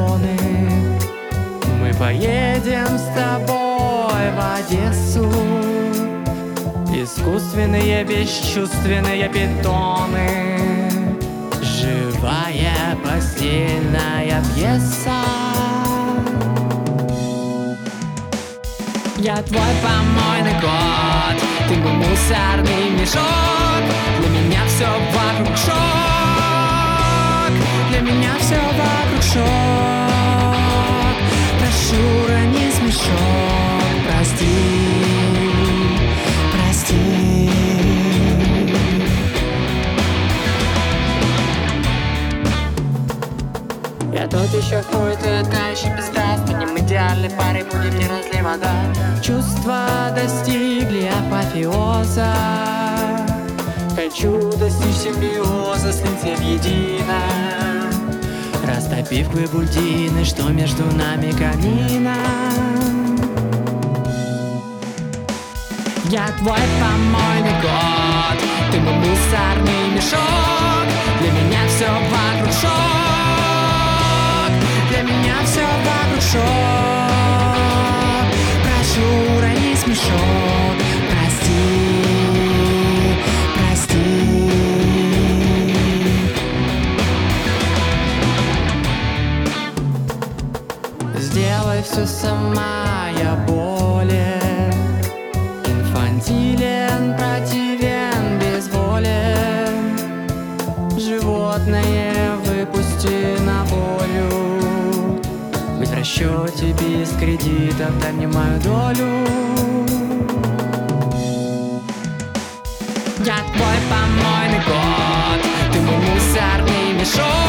миллионы. Мы поедем с тобой в Одессу. Искусственные, бесчувственные питоны. Живая постельная пьеса. Я твой помойный кот, ты мой мусорный мешок. Для меня все вокруг шок, для меня все вокруг шок. Прошу, рони смешок, прости, прости. Я тот еще хуй, ты та еще пизда. Станем идеальной парой, будем не разлей вода. Чувства достигли апофеоза. Хочу достичь симбиоза, слиться воедино, растопив квебультины, что между нами камина. Я твой помойный кот, ты мой мусорный мешок. Для меня все вокруг шок, для меня все вокруг шок. Прошу, рони смешок, прости, прости. Сделай все сама, я болен. Инфантилен, противен, безволен. Животное выпусти на волю. Быть в расчете без кредитов, дай мне мою долю. Я твой помойный кот, ты мой мусорный мешок.